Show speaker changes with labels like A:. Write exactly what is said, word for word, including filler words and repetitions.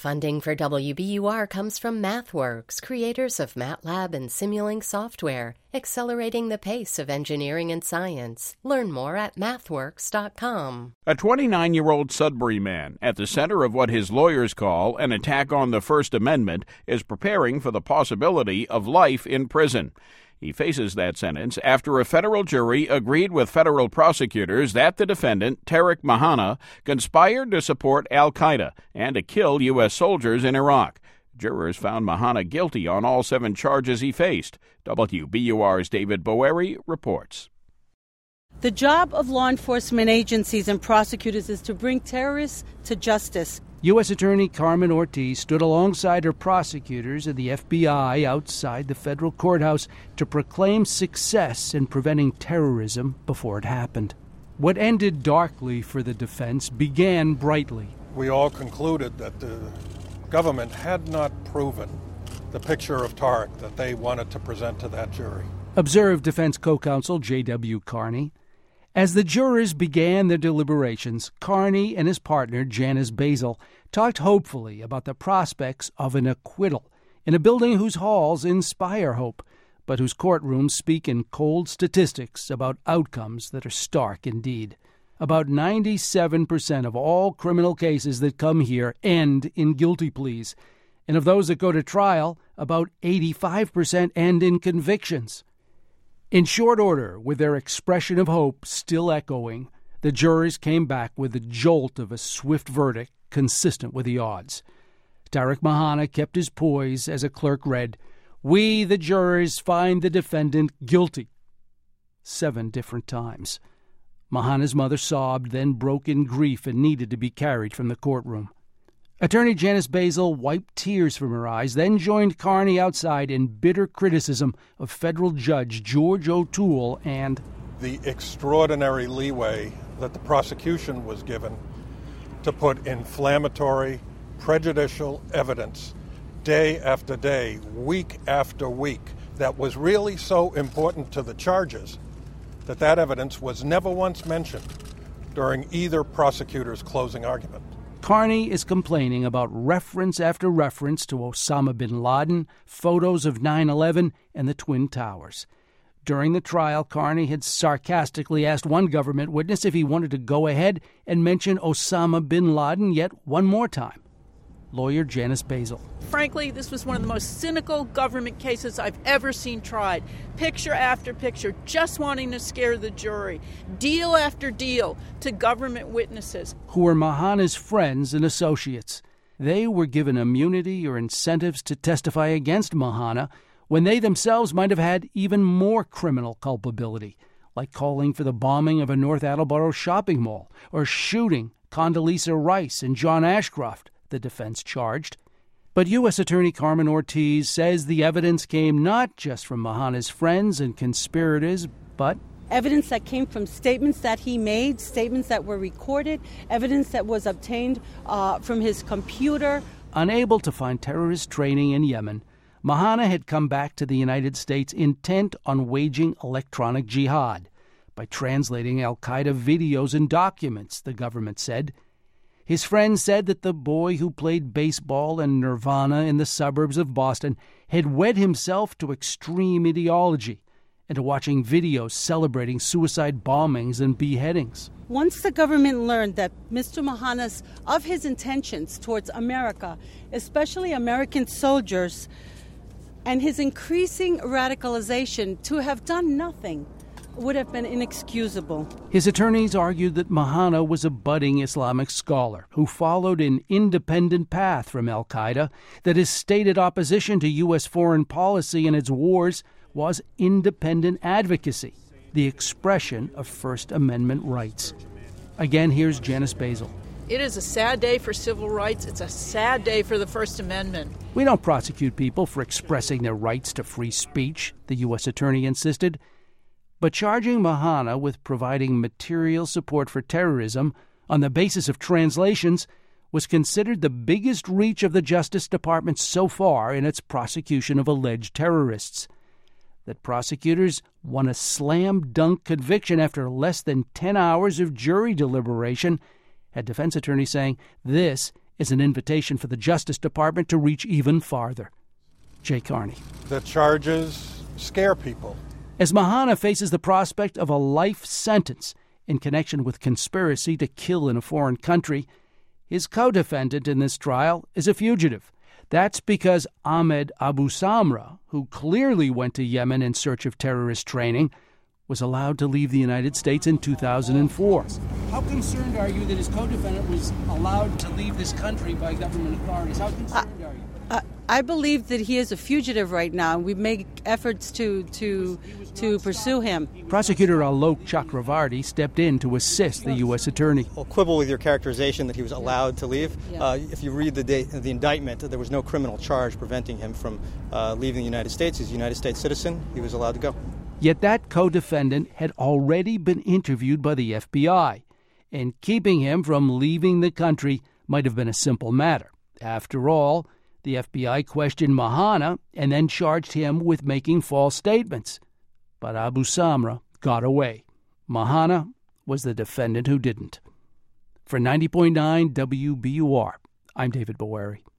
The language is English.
A: Funding for W B U R comes from MathWorks, creators of MATLAB and Simulink software, accelerating the pace of engineering and science. Learn more at mathworks dot com.
B: A twenty-nine-year-old Sudbury man, at the center of what his lawyers call an attack on the First Amendment, is preparing for the possibility of life in prison. He faces that sentence after a federal jury agreed with federal prosecutors that the defendant, Tariq Mahana, conspired to support al-Qaeda and to kill U S soldiers in Iraq. Jurors found Mahana guilty on all seven charges he faced. W B U R's David Boeri reports.
C: The job of law enforcement agencies and prosecutors is to bring terrorists to justice.
D: U S Attorney Carmen Ortiz stood alongside her prosecutors and the F B I outside the federal courthouse to proclaim success in preventing terrorism before it happened. What ended darkly for the defense began brightly.
E: We all concluded that the government had not proven the picture of Tariq that they wanted to present to that jury.
D: Observed defense co-counsel J W Carney. As the jurors began their deliberations, Carney and his partner, Janice Basil, talked hopefully about the prospects of an acquittal in a building whose halls inspire hope, but whose courtrooms speak in cold statistics about outcomes that are stark indeed. About ninety-seven percent of all criminal cases that come here end in guilty pleas, and of those that go to trial, about eighty-five percent end in convictions. In short order, with their expression of hope still echoing, the jurors came back with the jolt of a swift verdict consistent with the odds. Tariq Mahana kept his poise as a clerk read, "We, the jurors, find the defendant guilty," seven different times. Mahana's mother sobbed, then broke in grief and needed to be carried from the courtroom. Attorney Janice Basil wiped tears from her eyes, then joined Carney outside in bitter criticism of federal judge George O'Toole and
E: the extraordinary leeway that the prosecution was given to put inflammatory, prejudicial evidence day after day, week after week, that was really so important to the charges that that evidence was never once mentioned during either prosecutor's closing argument.
D: Carney is complaining about reference after reference to Osama bin Laden, photos of nine eleven, and the Twin Towers. During the trial, Carney had sarcastically asked one government witness if he wanted to go ahead and mention Osama bin Laden yet one more time. Lawyer Janice Basil.
F: Frankly, this was one of the most cynical government cases I've ever seen tried. Picture after picture, just wanting to scare the jury. Deal after deal to government witnesses.
D: Who were Mahana's friends and associates. They were given immunity or incentives to testify against Mahana when they themselves might have had even more criminal culpability, like calling for the bombing of a North Attleboro shopping mall or shooting Condoleezza Rice and John Ashcroft, the defense charged. But U S Attorney Carmen Ortiz says the evidence came not just from Mahana's friends and conspirators, but
C: evidence that came from statements that he made, statements that were recorded, evidence that was obtained uh, from his computer.
D: Unable to find terrorist training in Yemen, Mahana had come back to the United States intent on waging electronic jihad by translating al-Qaeda videos and documents, the government said. His friends said that the boy who played baseball and Nirvana in the suburbs of Boston had wed himself to extreme ideology and to watching videos celebrating suicide bombings and beheadings.
C: Once the government learned that Mister Mahana's, of his intentions towards America, especially American soldiers, and his increasing radicalization to have done nothing, would have been inexcusable.
D: His attorneys argued that Mahana was a budding Islamic scholar who followed an independent path from al-Qaeda, that his stated opposition to U S foreign policy and its wars was independent advocacy, the expression of First Amendment rights. Again, here's Janice Basil.
F: It is a sad day for civil rights. It's a sad day for the First Amendment.
D: We don't prosecute people for expressing their rights to free speech, the U S attorney insisted. But charging Mahana with providing material support for terrorism on the basis of translations was considered the biggest reach of the Justice Department so far in its prosecution of alleged terrorists. That prosecutors won a slam-dunk conviction after less than ten hours of jury deliberation had defense attorneys saying this is an invitation for the Justice Department to reach even farther. Jay Carney.
E: The charges scare people.
D: As Mahana faces the prospect of a life sentence in connection with conspiracy to kill in a foreign country, his co-defendant in this trial is a fugitive. That's because Ahmed Abu Samra, who clearly went to Yemen in search of terrorist training, was allowed to leave the United States in two thousand four. How concerned are you that his co-defendant was allowed to leave this country by government authorities? How concerned uh, are you?
C: Uh, I believe that he is a fugitive right now. We make efforts to to to pursue him.
D: Prosecutor Alok Chakravarti stepped in to assist the U S attorney.
G: I'll quibble with your characterization that he was allowed to leave.
C: Yeah.
G: Uh, if you read the, da- the indictment, there was no criminal charge preventing him from uh, leaving the United States. He's a United States citizen. He was allowed to go.
D: Yet that co-defendant had already been interviewed by the F B I, and keeping him from leaving the country might have been a simple matter. After all, the F B I questioned Mahana and then charged him with making false statements. But Abu Samra got away. Mahana was the defendant who didn't. For ninety point nine W B U R, I'm David Bowery.